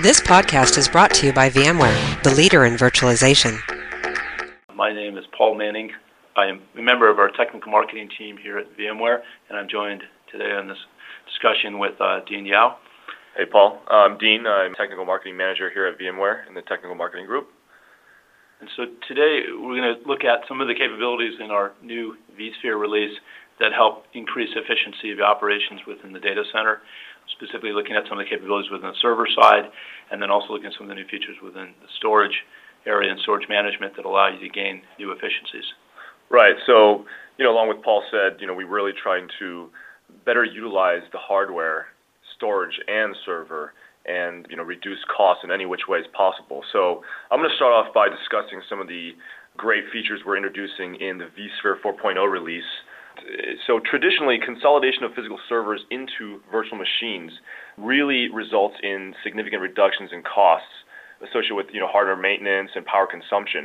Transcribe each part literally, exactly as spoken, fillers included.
This podcast is brought to you by VMware, the leader in virtualization. My name is Paul Manning. I am a member of our technical marketing team here at VMware, and I'm joined today on this discussion with uh, Dean Yao. Hey, Paul. I'm Dean. I'm Technical Marketing Manager here at VMware in the Technical Marketing Group. And so today we're going to look at some of the capabilities in our new vSphere release that help increase efficiency of operations within the data center, specifically looking at some of the capabilities within the server side, and then also looking at some of the new features within the storage area and storage management that allow you to gain new efficiencies. Right. So, you know, along with Paul said, you know, we're really trying to better utilize the hardware, storage, and server, and, you know, reduce costs in any which ways possible. So I'm going to start off by discussing some of the great features we're introducing in the vSphere four point oh release. So traditionally, consolidation of physical servers into virtual machines really results in significant reductions in costs associated with, you know, hardware maintenance and power consumption.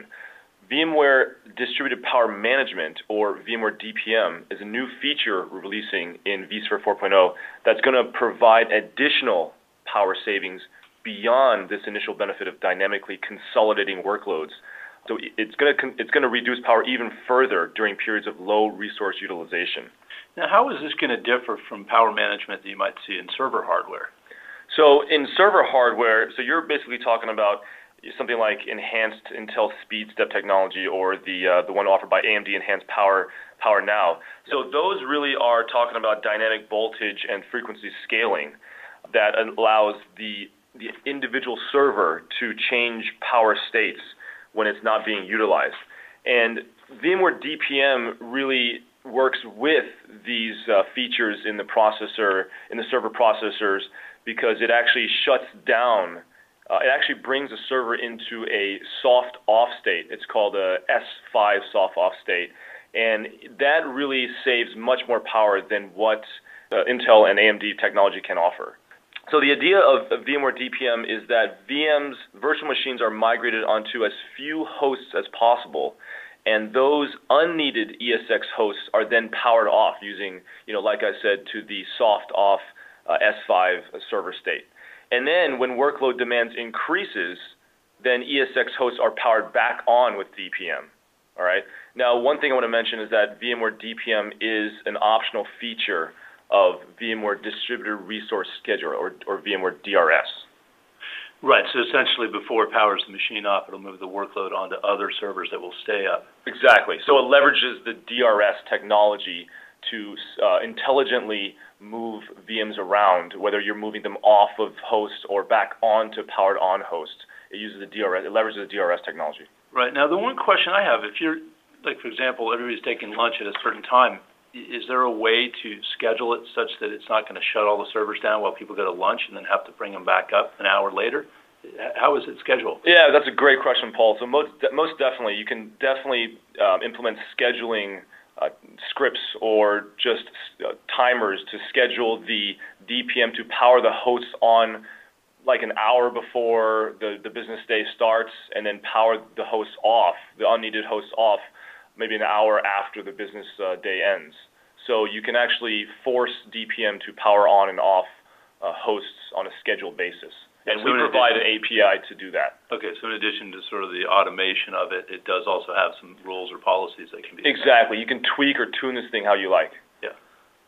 VMware Distributed Power Management, or VMware D P M, is a new feature we're releasing in vSphere four point oh that's going to provide additional power savings beyond this initial benefit of dynamically consolidating workloads. So it's going to it's going to reduce power even further during periods of low resource utilization. Now, how is this going to differ from power management that you might see in server hardware? So in server hardware, so you're basically talking about something like enhanced Intel SpeedStep technology, or the uh, the one offered by A M D Enhanced Power Power Now. So those really are talking about dynamic voltage and frequency scaling that allows the the individual server to change power states when it's not being utilized. And VMware D P M really works with these uh, features in the processor, in the server processors, because it actually shuts down, uh, it actually brings a server into a soft off state. It's called a S five soft off state. And that really saves much more power than what uh, Intel and A M D technology can offer. So the idea of, of VMware D P M is that V Ms, virtual machines, are migrated onto as few hosts as possible, and those unneeded E S X hosts are then powered off using, you know, like I said, to the soft off uh, S five server state. And then when workload demands increases, then E S X hosts are powered back on with D P M. All right. Now, one thing I want to mention is that VMware D P M is an optional feature of VMware Distributed Resource Scheduler, or, or VMware D R S. Right, so essentially before it powers the machine up, it'll move the workload onto other servers that will stay up. Exactly. So it leverages the D R S technology to uh, intelligently move V Ms around, whether you're moving them off of hosts or back onto powered on hosts. It uses the D R S, it leverages the D R S technology. Right. Now, the one question I have, if you're, like, for example, everybody's taking lunch at a certain time, is there a way to schedule it such that it's not going to shut all the servers down while people go to lunch and then have to bring them back up an hour later? How is it scheduled? Yeah, that's a great question, Paul. So most, most definitely, you can definitely um, implement scheduling uh, scripts or just uh, timers to schedule the D P M to power the hosts on like an hour before the, the business day starts, and then power the hosts off, the unneeded hosts off, maybe an hour after the business uh, day ends. So you can actually force D P M to power on and off uh, hosts on a scheduled basis. And so we provide an A P I to do that. Okay, so in addition to sort of the automation of it, it does also have some rules or policies that can be... Exactly. You can tweak or tune this thing how you like. Yeah.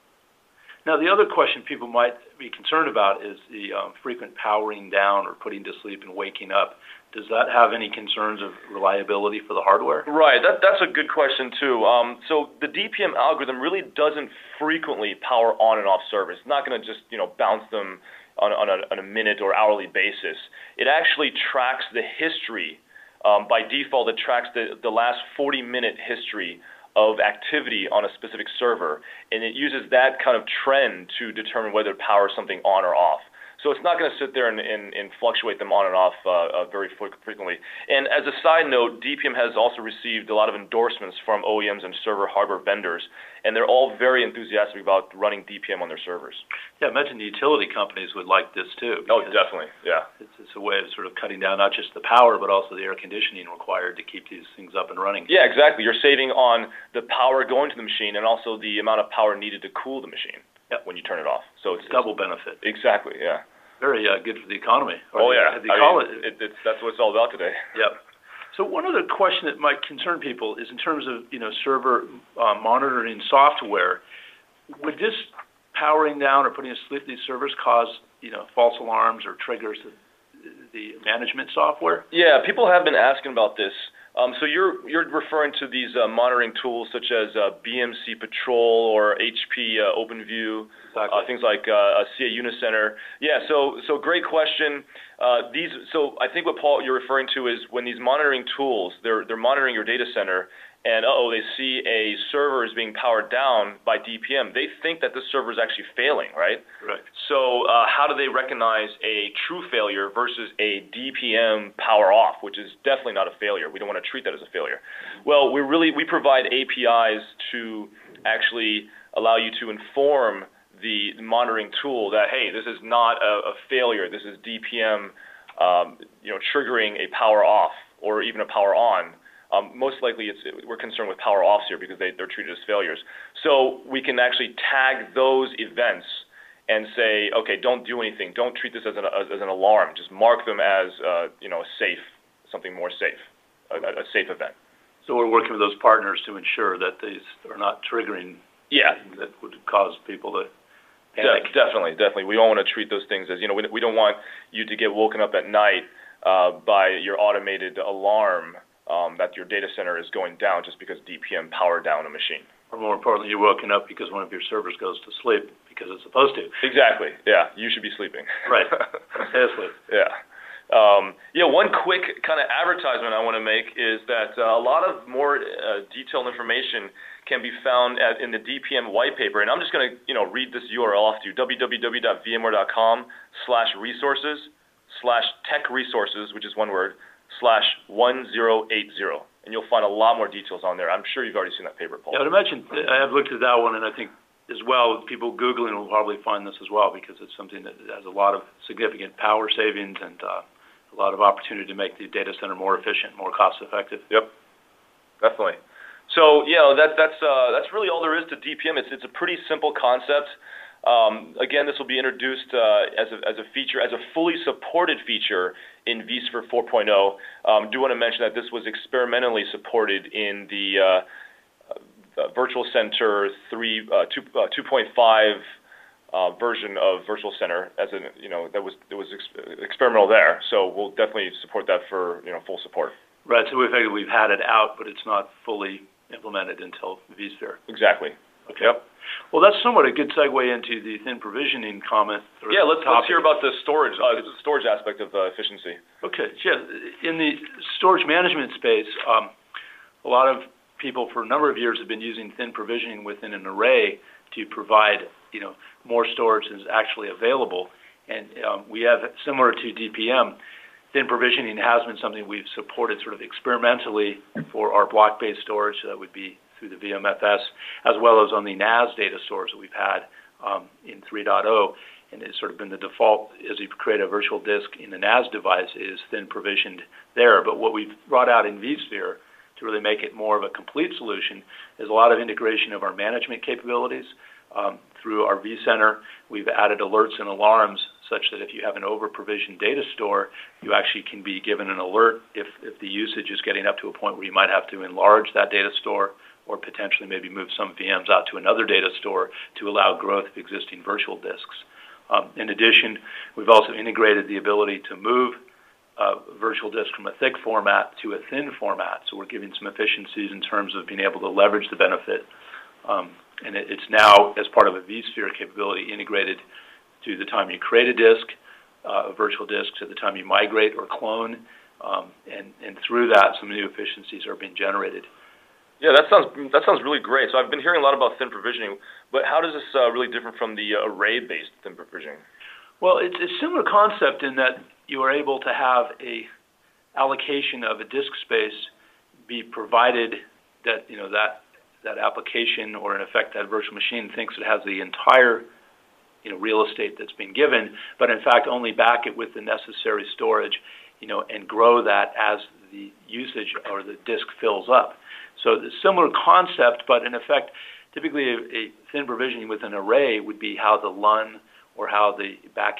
Now, the other question people might be concerned about is the um, frequent powering down or putting to sleep and waking up. Does that have any concerns of reliability for the hardware? Right, that, that's a good question too. Um, so the D P M algorithm really doesn't frequently power on and off servers. It's not going to just, you know, bounce them on, on, a, on a minute or hourly basis. It actually tracks the history. Um, by default, it tracks the, the last forty minute history of activity on a specific server, and it uses that kind of trend to determine whether to power something on or off. So it's not going to sit there and, and, and fluctuate them on and off uh, uh, very frequently. And as a side note, D P M has also received a lot of endorsements from O E Ms and server hardware vendors, and they're all very enthusiastic about running D P M on their servers. Yeah, I imagine the utility companies would like this too. Oh, definitely, yeah. It's, it's a way of sort of cutting down not just the power, but also the air conditioning required to keep these things up and running. Yeah, exactly. You're saving on the power going to the machine and also the amount of power needed to cool the machine. Yep. When you turn it off. So it's, it's double benefit. Exactly, yeah. very uh, good for the economy. Oh, yeah. They call mean, it, it's, that's what it's all about today. Yep. So one other question that might concern people is in terms of, you know, server uh, monitoring software. Would this powering down or putting asleep these servers cause, you know, false alarms or triggers the, the management software? Yeah, people have been asking about this. Um, so you're you're referring to these uh, monitoring tools such as uh, B M C Patrol or H P uh, OpenView, exactly. uh, things like uh, C A Unicenter. Yeah, so so great question. Uh, these so I think what Paul you're referring to is when these monitoring tools they're they're monitoring your data center. And, uh-oh, they see a server is being powered down by D P M. They think that the server is actually failing, right? Right. So uh, how do they recognize a true failure versus a D P M power off, which is definitely not a failure? We don't want to treat that as a failure. Well, we really we provide A P Is to actually allow you to inform the monitoring tool that, hey, this is not a, a failure. This is D P M, um, you know, triggering a power off or even a power on. Um, most likely, it's, we're concerned with power offs here because they, they're treated as failures. So we can actually tag those events and say, okay, don't do anything. Don't treat this as an, as, as an alarm. Just mark them as, uh, you know, safe, something more safe, a, a safe event. So we're working with those partners to ensure that these are not triggering. Yeah. That would cause people to De- panic. definitely, definitely. We don't want to treat those things as, you know, we, we don't want you to get woken up at night uh, by your automated alarm. Um, that your data center is going down just because D P M powered down a machine. Or more importantly, you're woken up because one of your servers goes to sleep because it's supposed to. Exactly. Yeah, you should be sleeping. Right. Precisely. Yeah. Um, yeah. One quick kind of advertisement I want to make is that uh, a lot of more uh, detailed information can be found at, in the D P M white paper, and I'm just going to you know read this U R L off to you: www.vmware.com slash resources slash tech resources, which is one word. slash one zero eight zero, and you'll find a lot more details on there. I'm sure you've already seen that paper, Paul. Yeah, I would imagine, I have looked at that one, and I think as well, people Googling will probably find this as well because it's something that has a lot of significant power savings and uh, a lot of opportunity to make the data center more efficient, more cost-effective. Yep, definitely. So, you know, that, that's uh, that's really all there is to D P M. It's, it's a pretty simple concept. Um, again, this will be introduced uh, as, a, as a feature, as a fully supported feature in vSphere four point oh. Um, do want to mention that this was experimentally supported in the, uh, the Virtual Center three, uh, two, uh, two point five uh, version of Virtual Center, as a, you know, that was it was ex- experimental there. So we'll definitely support that for you know full support. Right. So we've we've had it out, but it's not fully implemented until vSphere. Exactly. Okay. Yep. Well, that's somewhat a good segue into the thin provisioning comment. Yeah, let's, let's hear about the storage uh, storage aspect of uh, efficiency. Okay, yeah. In the storage management space, um, a lot of people for a number of years have been using thin provisioning within an array to provide, you know, more storage than is actually available. And um, we have, similar to D P M, thin provisioning has been something we've supported sort of experimentally for our block-based storage. So that would be through the V M F S, as well as on the N A S data stores that we've had um, in three point oh. And it's sort of been the default as you create a virtual disk in the N A S device is thin provisioned there. But what we've brought out in vSphere to really make it more of a complete solution is a lot of integration of our management capabilities. Um, through our vCenter, we've added alerts and alarms such that if you have an over-provisioned data store, you actually can be given an alert if, if the usage is getting up to a point where you might have to enlarge that data store or potentially maybe move some V Ms out to another data store to allow growth of existing virtual disks. Um, in addition, we've also integrated the ability to move uh, virtual disk from a thick format to a thin format. So we're giving some efficiencies in terms of being able to leverage the benefit. Um, and it, it's now, as part of a vSphere capability, integrated to the time you create a disk, uh, a virtual disk, to the time you migrate or clone. Um, and, and through that, some new efficiencies are being generated. Yeah, that sounds that sounds really great. So I've been hearing a lot about thin provisioning, but how does this uh, really differ from the uh, array-based thin provisioning? Well, it's a similar concept in that you are able to have a allocation of a disk space be provided that you know that that application or in effect that virtual machine thinks it has the entire you know real estate that's been given, but in fact only back it with the necessary storage, you know, and grow that as the usage or the disk fills up. So the similar concept, but in effect, typically a, a thin provisioning with an array would be how the L U N or how the back-end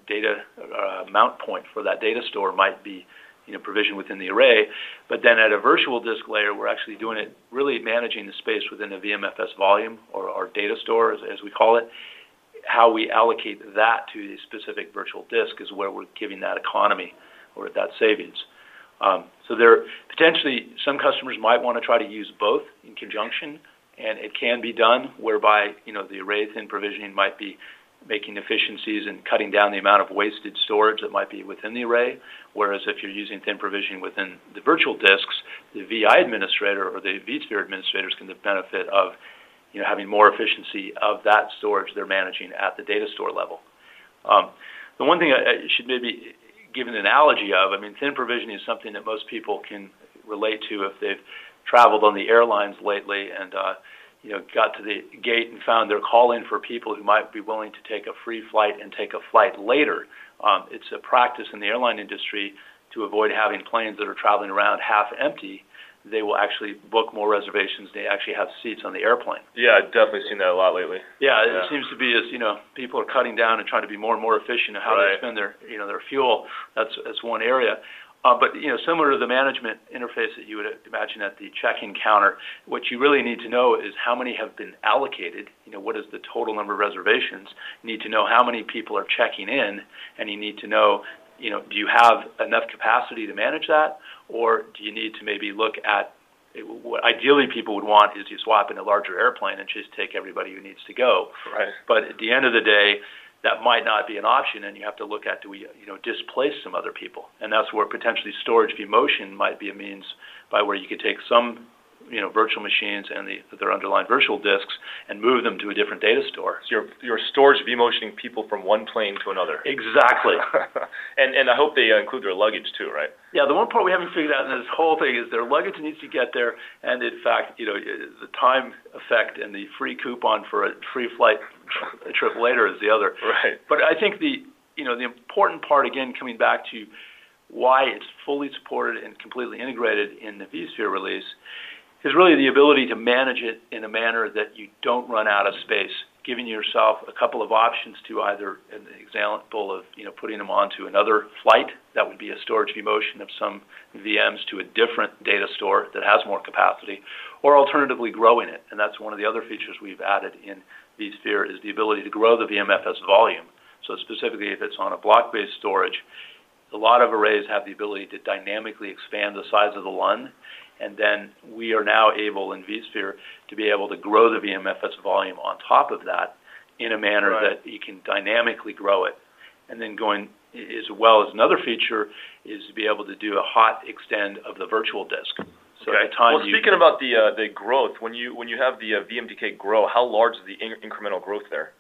data uh, mount point for that data store might be, you know, provisioned within the array. But then at a virtual disk layer, we're actually doing it, really managing the space within the V M F S volume, or our data store, as, as we call it. How we allocate that to the specific virtual disk is where we're giving that economy or that savings. Um, so there, potentially, some customers might want to try to use both in conjunction, and it can be done whereby, you know, the array thin provisioning might be making efficiencies and cutting down the amount of wasted storage that might be within the array, whereas if you're using thin provisioning within the virtual disks, the V I administrator or the vSphere administrators can benefit of, you know, having more efficiency of that storage they're managing at the data store level. Um, the one thing I, I should maybe give an analogy of, I mean, thin provisioning is something that most people can relate to if they've traveled on the airlines lately and, uh, you know, got to the gate and found they're calling for people who might be willing to take a free flight and take a flight later. Um, it's a practice in the airline industry to avoid having planes that are traveling around half empty. They will actually book more reservations. They actually have seats on the airplane. Yeah, I've definitely seen that a lot lately. Yeah, yeah. It seems to be as, you know, people are cutting down and trying to be more and more efficient in how right. they spend their, you know, their fuel. That's that's one area. Uh, but, you know, similar to the management interface that you would imagine at the check-in counter, what you really need to know is how many have been allocated. You know, what is the total number of reservations? You need to know how many people are checking in, and you need to know, you know, do you have enough capacity to manage that, or do you need to maybe look at what ideally people would want is you swap in a larger airplane and just take everybody who needs to go. Right. But at the end of the day, that might not be an option, and you have to look at, do we, you know, displace some other people? And that's where potentially storage vMotion might be a means by where you could take some, you know, virtual machines and the, their underlying virtual disks and move them to a different data store. So you're, you're storage vMotioning people from one plane to another. Exactly. and and I hope they uh, include their luggage too, right? Yeah, the one part we haven't figured out in this whole thing is their luggage needs to get there, and in fact, you know, the time effect and the free coupon for a free flight a trip later is the other. Right. But I think the, you know, the important part, again, coming back to why it's fully supported and completely integrated in the vSphere release, is really the ability to manage it in a manner that you don't run out of space, giving yourself a couple of options to either, an example of, you know, putting them onto another flight, that would be a storage vMotion of some V Ms to a different data store that has more capacity, or alternatively growing it. And that's one of the other features we've added in vSphere is the ability to grow the V M F S volume. So specifically if it's on a block-based storage, a lot of arrays have the ability to dynamically expand the size of the L U N, and then we are now able in vSphere to be able to grow the V M F S volume on top of that in a manner right. that you can dynamically grow it. And then going as well as another feature is to be able to do a hot extend of the virtual disk. So okay. at the time well, speaking you, about the uh, the growth, when you when you have the uh, V M D K grow, how large is the in- incremental growth there?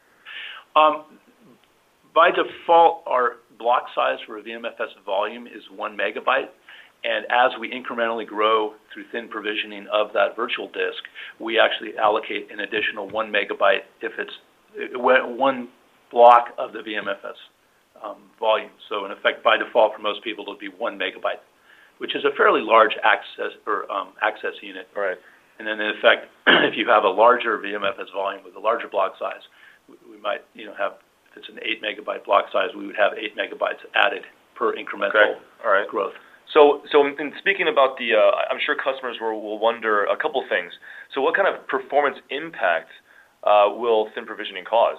Um, by default, our block size for a V M F S volume is one megabyte. And as we incrementally grow through thin provisioning of that virtual disk, we actually allocate an additional one megabyte if it's one block of the V M F S um, volume. So in effect, by default, for most people, it'll be one megabyte, which is a fairly large access or um, access unit. Right. And then in effect, if you have a larger V M F S volume with a larger block size, we, we might, you know, have, if it's an eight megabyte block size, we would have eight megabytes added per incremental okay. All right. growth. So, so in speaking about the, uh, I'm sure customers will, will wonder a couple things. So what kind of performance impact uh, will thin provisioning cause?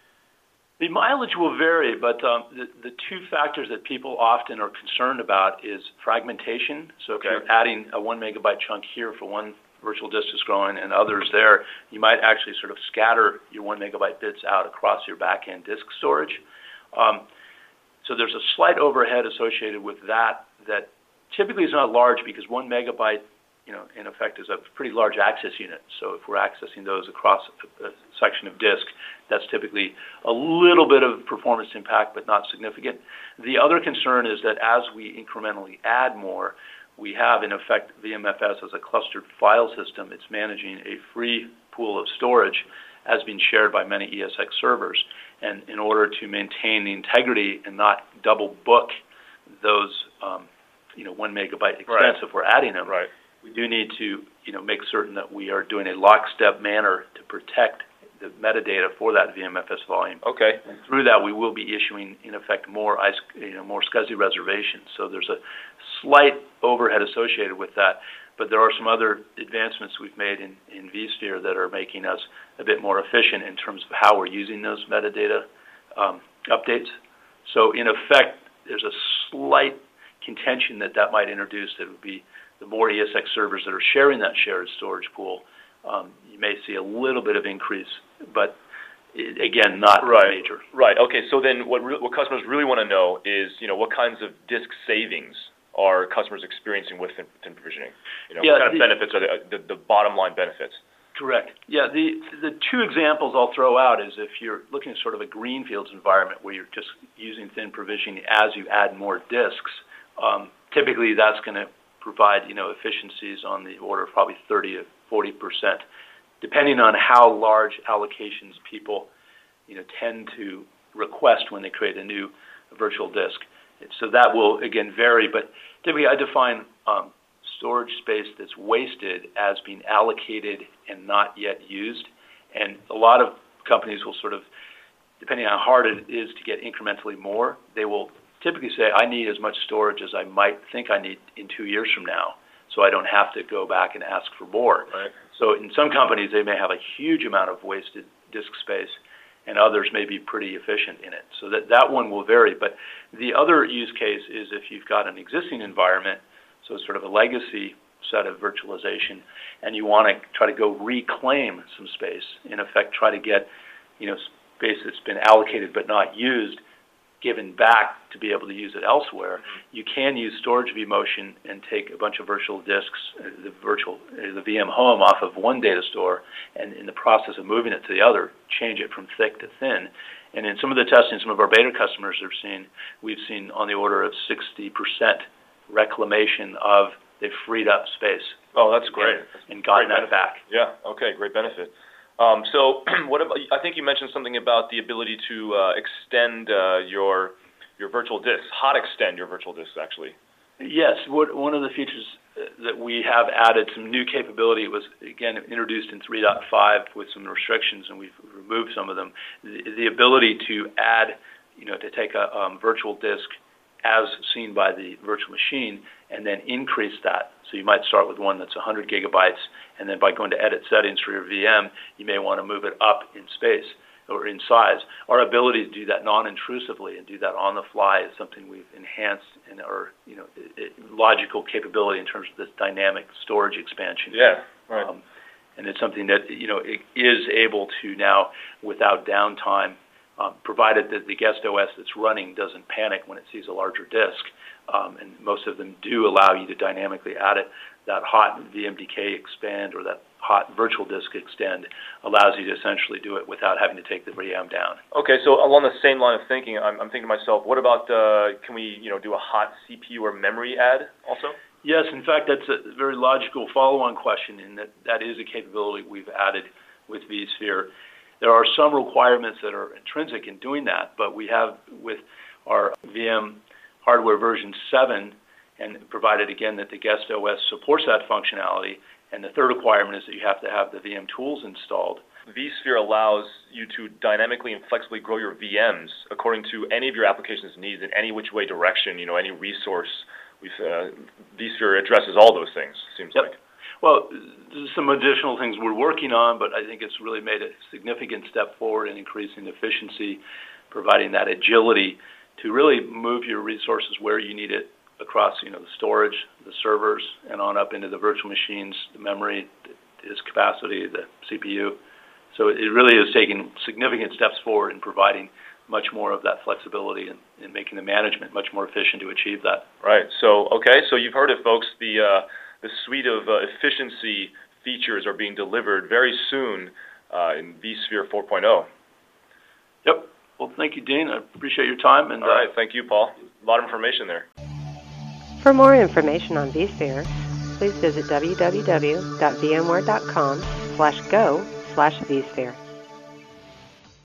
The mileage will vary, but um, the, the two factors that people often are concerned about is fragmentation. So if okay. you're adding a one megabyte chunk here for one virtual disk is growing and others there, you might actually sort of scatter your one megabyte bits out across your back-end disk storage. Um, so there's a slight overhead associated with that that typically is not large because one megabyte, you know, in effect is a pretty large access unit. So if we're accessing those across a, a section of disk, that's typically a little bit of performance impact, but not significant. The other concern is that as we incrementally add more, we have, in effect, V M F S as a clustered file system. It's managing a free pool of storage as being shared by many E S X servers. And in order to maintain the integrity and not double book those, um, you know, one megabyte expense right. if we're adding them, right. we do need to, you know, make certain that we are doing a lockstep manner to protect the metadata for that V M F S volume. Okay. And through that, we will be issuing, in effect, more I S C, you know, more SCSI reservations. So there's a slight overhead associated with that, but there are some other advancements we've made in, in vSphere that are making us a bit more efficient in terms of how we're using those metadata um, updates. So in effect, there's a slight contention that that might introduce that would be the more E S X servers that are sharing that shared storage pool, um, you may see a little bit of increase, but it, again, not right. major. Right. Okay. So then, what re- what customers really want to know is, you know, what kinds of disk savings are customers experiencing with thin, thin provisioning? You know, yeah, what kind of the, benefits are the, the the bottom line benefits? Correct. Yeah. The the two examples I'll throw out is if you're looking at sort of a greenfields environment where you're just using thin provisioning as you add more disks. Um, typically, that's going to provide, you know, efficiencies on the order of probably thirty to forty percent, depending on how large allocations people, you know, tend to request when they create a new virtual disk. So that will, again, vary, but typically I define um, storage space that's wasted as being allocated and not yet used. And a lot of companies will sort of, depending on how hard it is to get incrementally more, they will typically say, I need as much storage as I might think I need in two years from now, so I don't have to go back and ask for more. Right. So in some companies, they may have a huge amount of wasted disk space, and others may be pretty efficient in it. So that, that one will vary. But the other use case is if you've got an existing environment, so sort of a legacy set of virtualization, and you want to try to go reclaim some space, in effect try to get, you know, space that's been allocated but not used, given back to be able to use it elsewhere. You can use storage vMotion and take a bunch of virtual disks, uh, the virtual, uh, the V M home off of one data store, and in the process of moving it to the other, change it from thick to thin. And in some of the testing, some of our beta customers have seen, we've seen on the order of sixty percent reclamation of, they've freed up space. Oh, that's great. And, and gotten great that back. Yeah, okay, great benefit. Um, so, what about? I think you mentioned something about the ability to uh, extend uh, your your virtual disks, hot extend your virtual disks, actually. Yes, what, one of the features that we have added, some new capability, was again introduced in three point five with some restrictions, and we've removed some of them. The, the ability to add, you know, to take a um, virtual disk as seen by the virtual machine, and then increase that. So you might start with one that's one hundred gigabytes, and then by going to edit settings for your V M, you may want to move it up in space or in size. Our ability to do that non-intrusively and do that on the fly is something we've enhanced in our, you know, it, it, logical capability in terms of this dynamic storage expansion. Yeah, right. Um, and it's something that, you know, it is able to now, without downtime, Um, provided that the guest O S that's running doesn't panic when it sees a larger disk, um, and most of them do allow you to dynamically add it. That hot V M D K expand or that hot virtual disk extend allows you to essentially do it without having to take the V M down. Okay, so along the same line of thinking, I'm, I'm thinking to myself, what about uh, can we, you know, do a hot C P U or memory add also? Yes, in fact, that's a very logical follow-on question, and that that is a capability we've added with vSphere. There are some requirements that are intrinsic in doing that, but we have with our V M hardware version seven, and provided again that the guest O S supports that functionality. And the third requirement is that you have to have the V M tools installed. vSphere allows you to dynamically and flexibly grow your V Ms according to any of your application's needs in any which way direction, you know, any resource. We've, uh, vSphere addresses all those things, seems yep. like. Well, there's some additional things we're working on, but I think it's really made a significant step forward in increasing efficiency, providing that agility to really move your resources where you need it across, you know, the storage, the servers, and on up into the virtual machines, the memory, the disk capacity, the C P U. So it really is taking significant steps forward in providing much more of that flexibility and, and making the management much more efficient to achieve that. Right. So, okay, so you've heard it, folks. The uh, The suite of uh, efficiency features are being delivered very soon uh, in vSphere four point oh. Yep. Well, thank you, Dean. I appreciate your time. And all right. Uh, thank you, Paul. A lot of information there. For more information on vSphere, please visit w w w dot v m ware dot com slash go slash vSphere.